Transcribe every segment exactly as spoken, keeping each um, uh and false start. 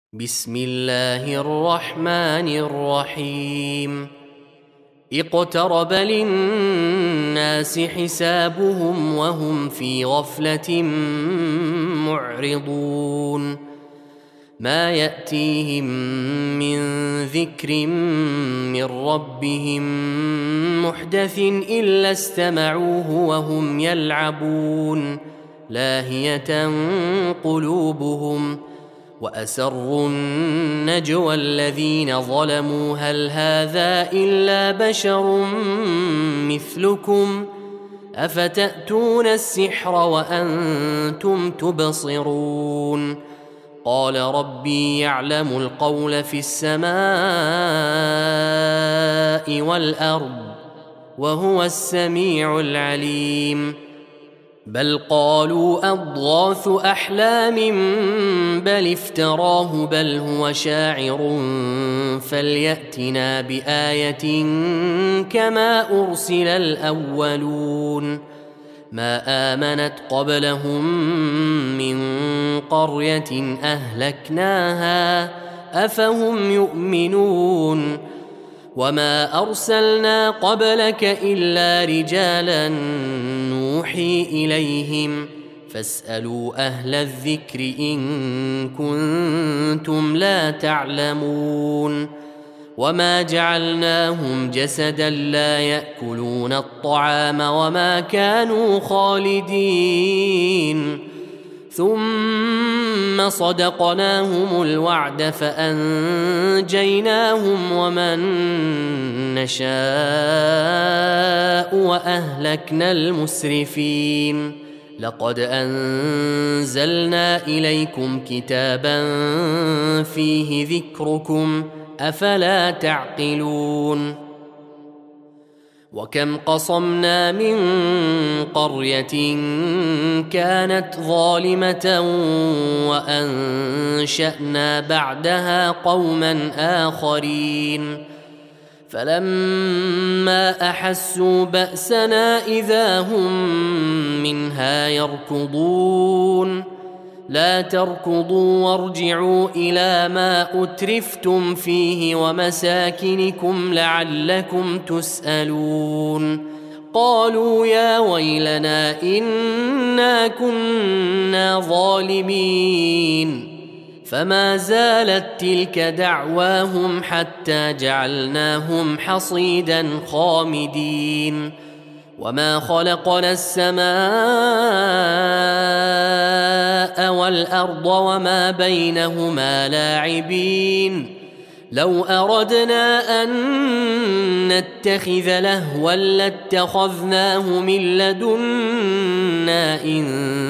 بسم الله الرحمن الرحيم اقترب للناس حسابهم وهم في غفلة معرضون ما يأتيهم من ذكر من ربهم محدث إلا استمعوه وهم يلعبون لاهية قلوبهم وأسروا النجوى الذين ظلموا هل هذا إلا بشر مثلكم أفتأتون السحر وأنتم تبصرون قال ربي يعلم القول في السماء والأرض وهو السميع العليم بل قالوا أضغاث أحلام بل افتراه بل هو شاعر فليأتنا بآية كما أرسل الأولون ما آمنت قبلهم من قرية أهلكناها أفهم يؤمنون وما أرسلنا قبلك إلا رجالا نوحي إليهم فاسألوا أهل الذكر إن كنتم لا تعلمون وما جعلناهم جسدا لا يأكلون الطعام وما كانوا خالدين ثم صدقناهم الوعد فأنجيناهم ومن نشاء وأهلكنا المسرفين لقد أنزلنا إليكم كتابا فيه ذكركم أفلا تعقلون وكم قصمنا من قرية كانت ظالمة وأنشأنا بعدها قوما آخرين فلما أحسوا بأسنا إذا هم منها يركضون لا تركضوا وارجعوا إلى ما أترفتم فيه ومساكنكم لعلكم تسألون قالوا يا ويلنا إنا كنا ظالمين فما زالت تلك دعواهم حتى جعلناهم حصيدا خامدين وما خلقنا السماء والأرض وما بينهما لاعبين لو أردنا أن نتخذ لهوا لاتخذناه من لدنا إن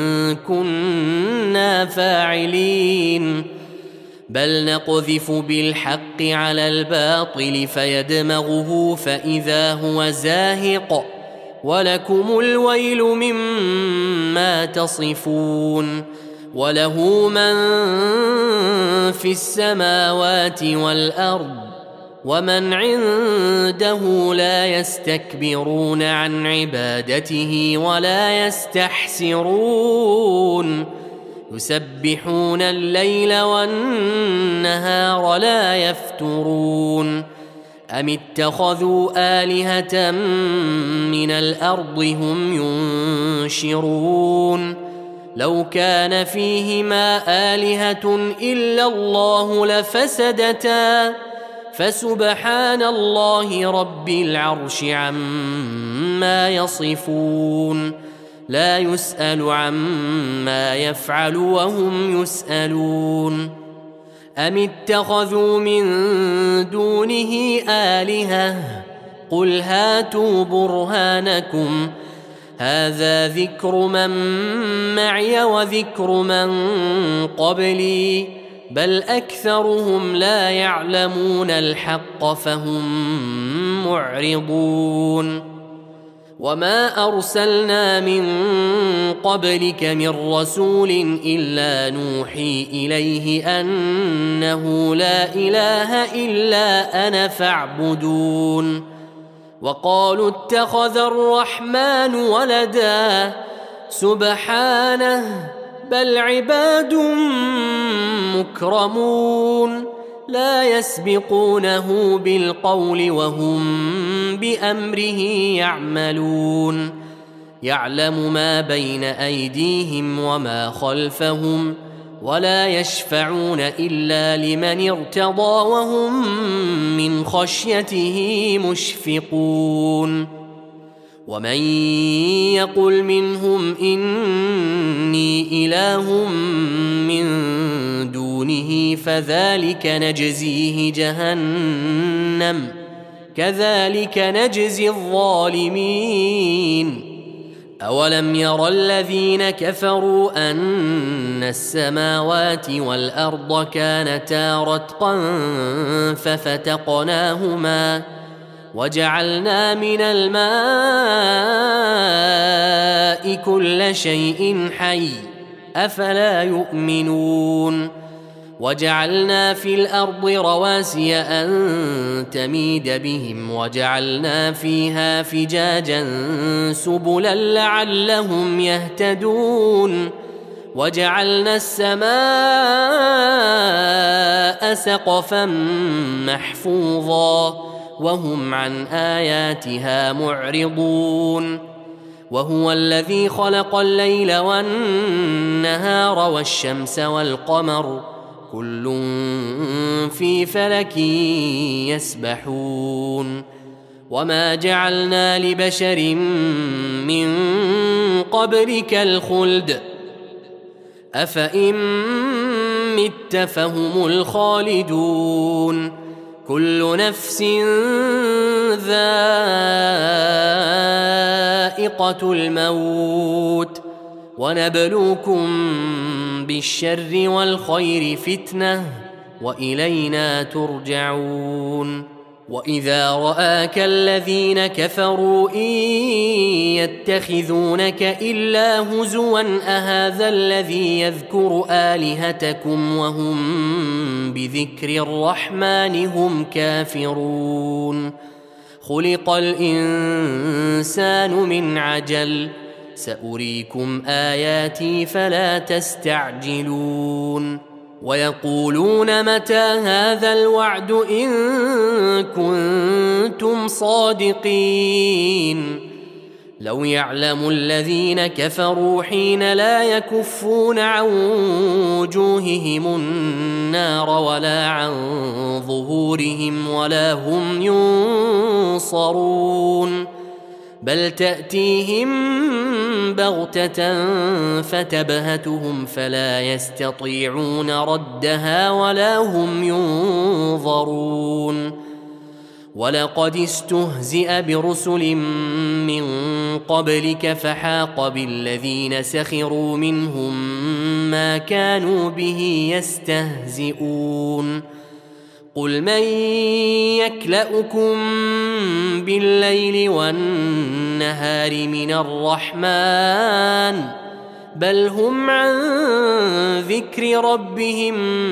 كنا فاعلين بل نقذف بالحق على الباطل فيدمغه فإذا هو زاهق ولكم الويل مما تصفون وله من في السماوات والأرض ومن عنده لا يستكبرون عن عبادته ولا يستحسرون يسبحون الليل والنهار لا يفترون أم اتخذوا آلهة من الأرض هم ينشرون لو كان فيهما آلهة إلا الله لفسدتا فسبحان الله رب العرش عما يصفون لا يسأل عما يفعل وهم يسألون أم اتخذوا من دونه آلهة قل هاتوا برهانكم هذا ذكر من معي وذكر من قبلي بل أكثرهم لا يعلمون الحق فهم معرضون وما أرسلنا من قبلك من رسول إلا نوحي إليه أنه لا إله إلا أنا فاعبدون وقالوا اتخذ الرحمن ولدا سبحانه بل عباد مكرمون لا يسبقونه بالقول وهم بأمره يعملون يعلم ما بين أيديهم وما خلفهم ولا يشفعون إلا لمن ارتضى وهم من خشيته مشفقون ومن يقل منهم إني إله من دونه فذلك نجزيه جهنم كذلك نجزي الظالمين أولم ير الذين كفروا أن السماوات والأرض كانتا رتقا ففتقناهما وجعلنا من الماء كل شيء حي أفلا يؤمنون وجعلنا في الأرض رواسي أن تميد بهم وجعلنا فيها فجاجا سبلا لعلهم يهتدون وجعلنا السماء سقفا محفوظا وهم عن آياتها معرضون وهو الذي خلق الليل والنهار والشمس والقمر كل في فلك يسبحون وما جعلنا لبشر من قبلك الخلد أفإن مت فهم الخالدون كل نفس ذائقة الموت ونبلوكم بالشر والخير فتنة وإلينا ترجعون وإذا رآك الذين كفروا إن يتخذونك إلا هزوا أهذا الذي يذكر آلهتكم وهم بذكر الرحمن هم كافرون خلق الإنسان من عجل سأريكم آياتي فلا تستعجلون ويقولون متى هذا الوعد إن كنتم صادقين لو يعلم الذين كفروا حين لا يكفون عن وجوههم النار ولا عن ظهورهم ولا هم ينصرون بل تأتيهم بغتة فتبهتهم فلا يستطيعون ردها ولا هم ينظرون ولقد استهزئ برسل من قبلك فحاق بالذين سخروا منهم ما كانوا به يستهزئون قل من يكلؤكم بالليل والنهار من الرحمن بل هم عن ذكر ربهم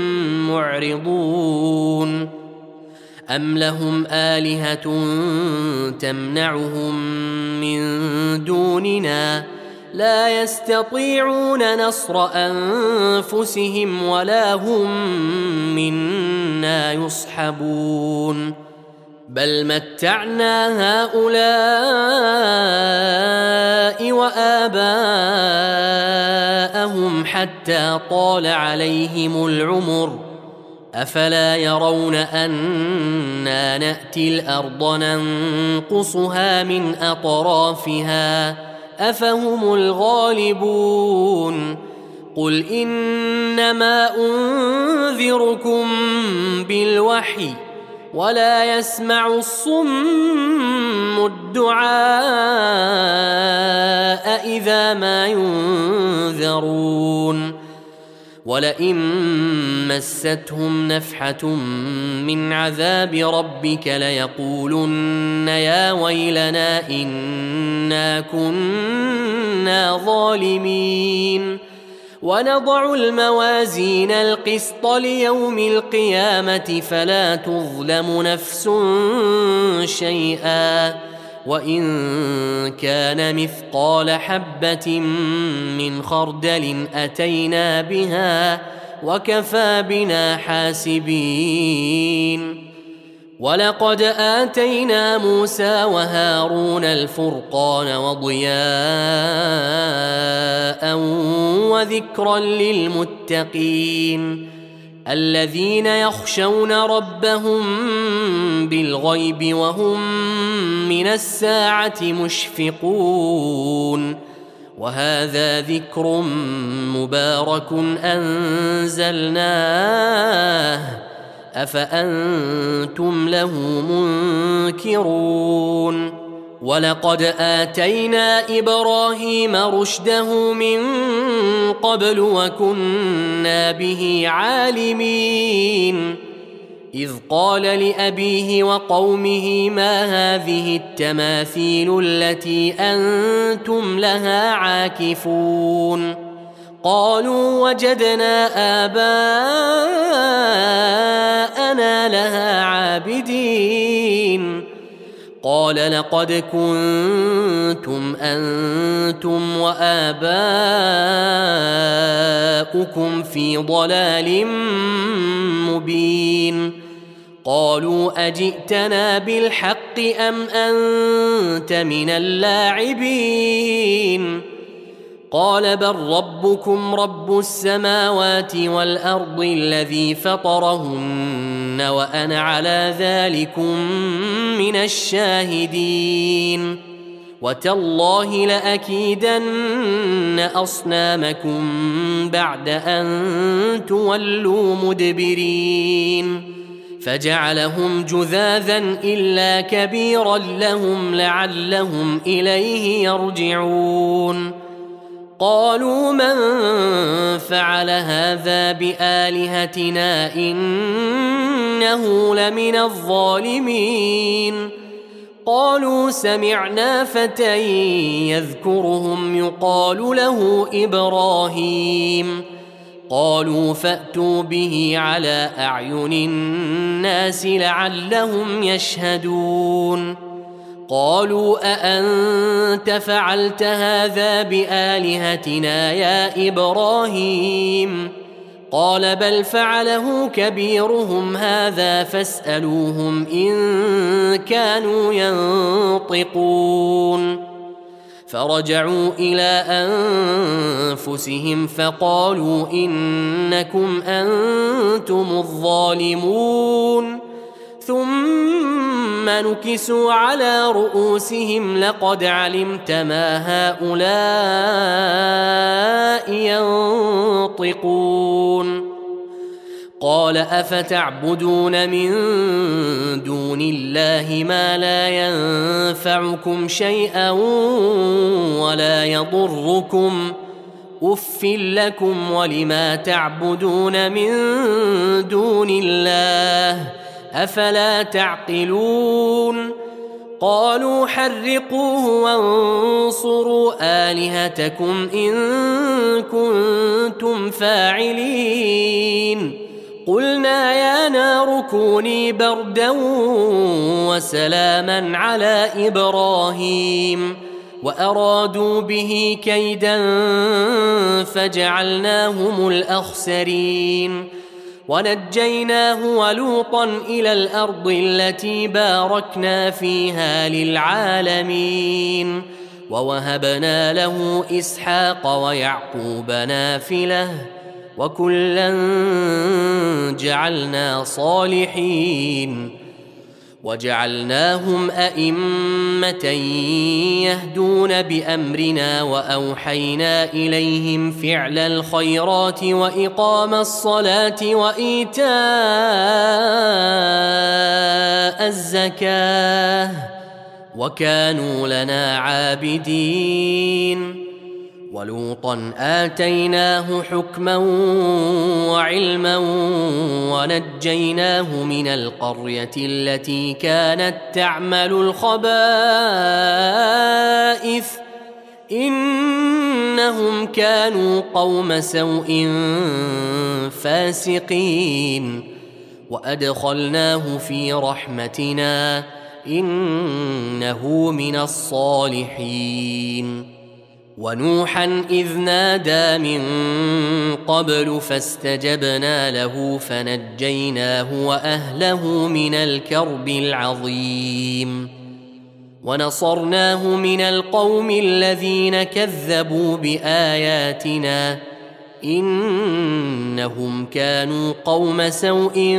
معرضون أم لهم آلهة تمنعهم من دوننا لا يستطيعون نصر أنفسهم ولا هم منا يصحبون بل متعنا هؤلاء وآباءهم حتى طال عليهم العمر أفلا يرون أنا نأتي الأرض ننقصها من أطرافها أفهم الغالبون قل إنما أنذركم بالوحي ولا يسمع الصم الدعاء إذا ما ينذرون ولئن مستهم نفحة من عذاب ربك ليقولن يا ويلنا إنا كنا ظالمين ونضع الموازين القسط ليوم القيامة فلا تظلم نفس شيئا وإن كان مثقال حبة من خردل أتينا بها وكفى بنا حاسبين. ولقد آتينا موسى وهارون الفرقان وضياء وذكرا للمتقين الذين يخشون ربهم بالغيب وهم من الساعة مشفقون. وهذا ذكر مبارك أنزلناه أفأنتم له منكرون. ولقد آتينا إبراهيم رشده من قبل وكنا به عالمين إذ قال لأبيه وقومه ما هذه التماثيل التي أنتم لها عاكفون قالوا وجدنا آباءنا لها عابدين قال لقد كنتم أنتم وآباؤكم في ضلال مبين قالوا أجئتنا بالحق أم أنت من اللاعبين قال بل ربكم رب السماوات والأرض الذي فطرهن وأنا على ذلكم من الشاهدين وتالله لأكيدن أصنامكم بعد أن تولوا مدبرين فجعلهم جذاذا إلا كبيرا لهم لعلهم إليه يرجعون قالوا من فعل هذا بآلهتنا إنه لمن الظالمين قالوا سمعنا فتى يذكرهم يقال له إبراهيم قالوا فأتوا به على أعين الناس لعلهم يشهدون قالوا أأنت فعلت هذا بآلهتنا يا إبراهيم قال بل فعله كبيرهم هذا فاسألوهم إن كانوا ينطقون فرجعوا إلى أنفسهم فقالوا إنكم أنتم الظالمون ثم نكسوا على رؤوسهم لقد علمت ما هؤلاء ينطقون قال أفتعبدون من دون الله ما لا ينفعكم شيئا ولا يضركم أف لكم ولما تعبدون من دون الله أفلا تعقلون قالوا حرقوه وانصروا آلهتكم إن كنتم فاعلين قلنا يا نار كوني بردا وسلاما على إبراهيم وأرادوا به كيدا فجعلناهم الأخسرين ونجيناه ولوطا إلى الأرض التي باركنا فيها للعالمين ووهبنا له إسحاق ويعقوب نافلة وكلا جعلنا صالحين وجعلناهم أئمة يهدون بأمرنا وأوحينا إليهم فعل الخيرات وإقام الصلاة وإيتاء الزكاة وكانوا لنا عابدين ولوطا آتيناه حكما وعلما ونجيناه من القرية التي كانت تعمل الخبائث إنهم كانوا قوم سوء فاسقين وأدخلناه في رحمتنا إنه من الصالحين. ونوحا إذ نادى من قبل فاستجبنا له فنجيناه وأهله من الكرب العظيم ونصرناه من القوم الذين كذبوا بآياتنا إنهم كانوا قوم سوء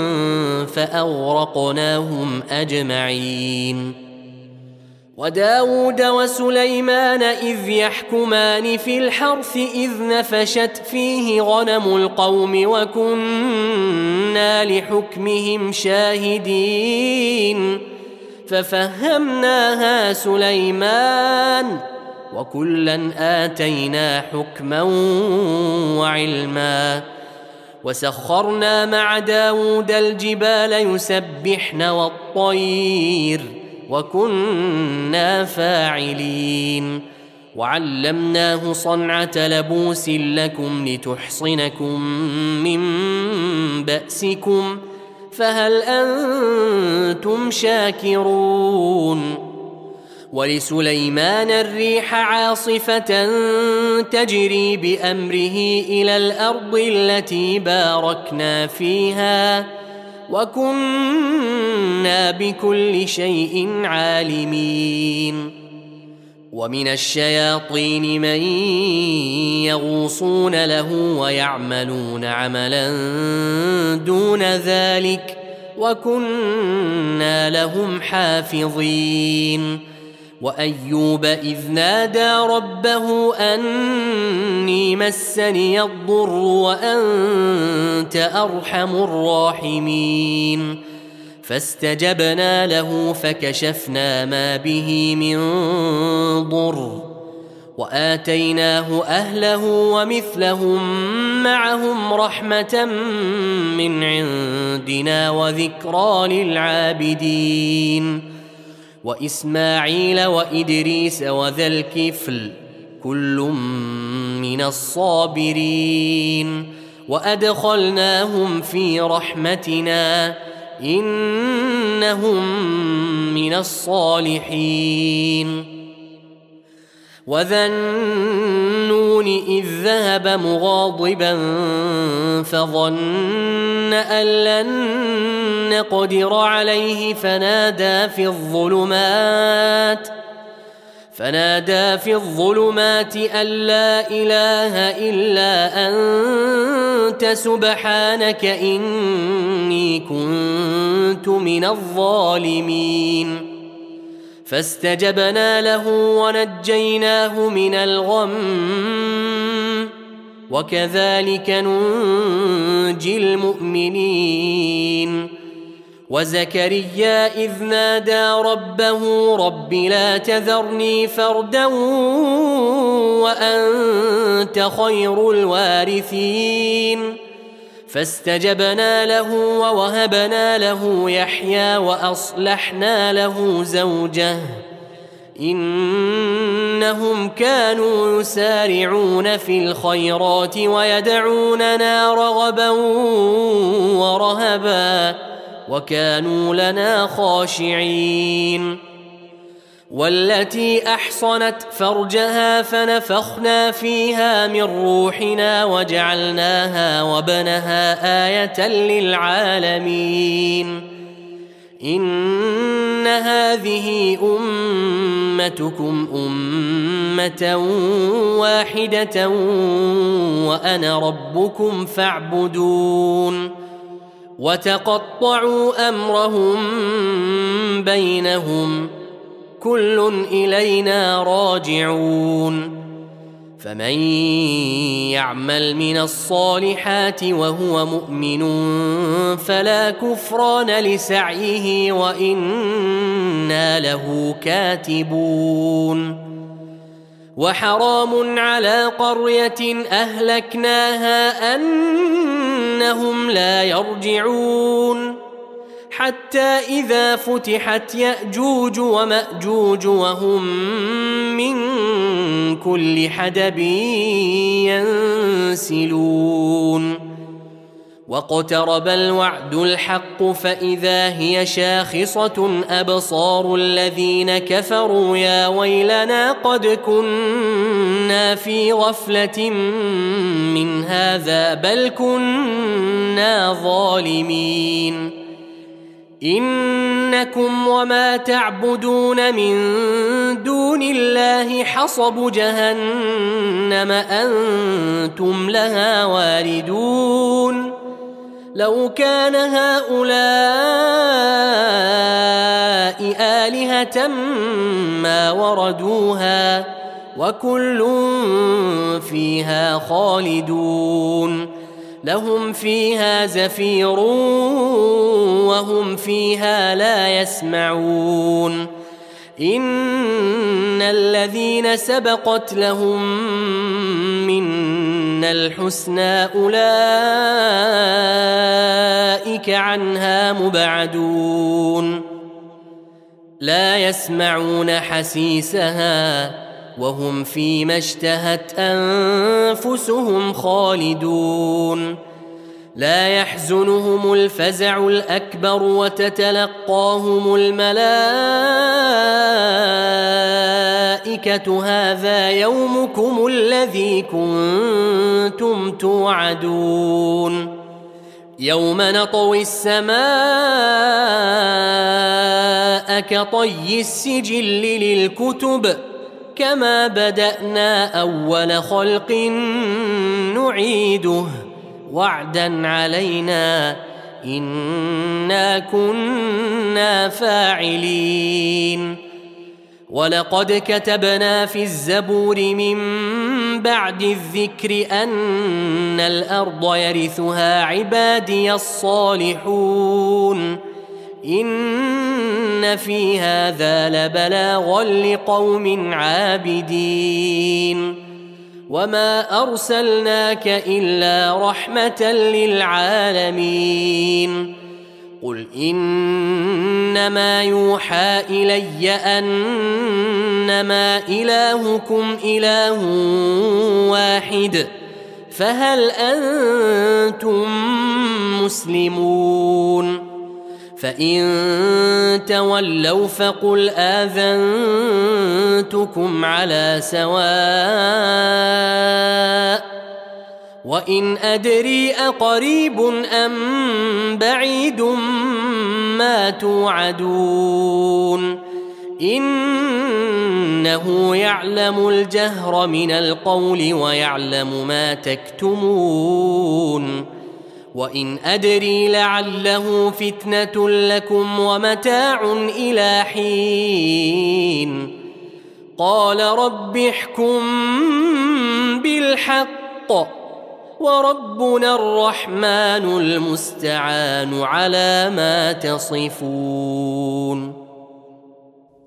فأغرقناهم أجمعين. وداود وسليمان إذ يحكمان في الحرث إذ نفشت فيه غنم القوم وكنا لحكمهم شاهدين ففهمناها سليمان وكلا آتينا حكما وعلما وسخرنا مع داود الجبال يسبحن والطير وكنا فاعلين وعلمناه صنعة لبوس لكم لتحصنكم من بأسكم فهل أنتم شاكرون. ولسليمان الريح عاصفة تجري بأمره إلى الأرض التي باركنا فيها وكنا بكل شيء عالمين. ومن الشياطين من يغوصون له ويعملون عملا دون ذلك وكنا لهم حافظين. وأيوب إذ نادى ربه أني مسني الضر وأنت أرحم الراحمين فاستجبنا له فكشفنا ما به من ضر وآتيناه أهله ومثلهم معهم رحمة من عندنا وذكرى للعابدين. وإسماعيل وإدريس وذا الكفل كل من الصابرين وأدخلناهم في رحمتنا إنهم من الصالحين. وذا النون إذ ذهب مغاضبا فظن أن لن نقدر عليه فنادى في الظلمات فنادى في الظلمات أن لا إله إلا أنت سبحانك إني كنت من الظالمين. فاستجبنا له ونجيناه من الغم وكذلك ننجي المؤمنين. وزكريا إذ نادى ربه رب لا تذرني فردا وأنت خير الوارثين فاستجبنا له ووهبنا له يحيى وأصلحنا له زوجه إنهم كانوا يسارعون في الخيرات ويدعوننا رغبا ورهبا وكانوا لنا خاشعين. والتي أحصنت فرجها فنفخنا فيها من روحنا وجعلناها وبنها آية للعالمين. إن هذه أمتكم أمة واحدة وأنا ربكم فاعبدون. وتقطعوا أمرهم بينهم كل إلينا راجعون. فمن يعمل من الصالحات وهو مؤمن فلا كفران لسعيه وإنا له كاتبون. وحرام على قرية أهلكناها أنهم لا يرجعون حتى إذا فتحت يأجوج ومأجوج وهم من كل حدب ينسلون. واقترب الوعد الحق فإذا هي شاخصة أبصار الذين كفروا يا ويلنا قد كنا في غفلة من هذا بل كنا ظالمين إنكم وما تعبدون من دون الله حصب جهنم أنتم لها واردون لو كان هؤلاء آلهة ما وردوها وكل فيها خالدون لهم فيها زفير وهم فيها لا يسمعون إن الذين سبقت لهم منا الحسنى أولئك عنها مبعدون لا يسمعون حسيسها وهم فيما اشتهت أنفسهم خالدون لا يحزنهم الفزع الأكبر وتتلقاهم الملائكة هذا يومكم الذي كنتم توعدون يوم نطوي السماء كطي السجل للكتب كما بدأنا أول خلق نعيده وعدا علينا إنا كنا فاعلين ولقد كتبنا في الزبور من بعد الذكر أن الأرض يرثها عبادي الصالحون إن في هذا لبلاغا لقوم عابدين وما أرسلناك إلا رحمة للعالمين قل إنما يوحى إلي أنما إلهكم إله واحد فهل أنتم مسلمون فإن تولوا فقل آذنتكم على سواء وإن أدري أقريب أم بعيد ما توعدون إنه يعلم الجهر من القول ويعلم ما تكتمون وإن أدري لعله فتنة لكم ومتاع إلى حين قال رب احكم بالحق وربنا الرحمن المستعان على ما تصفون.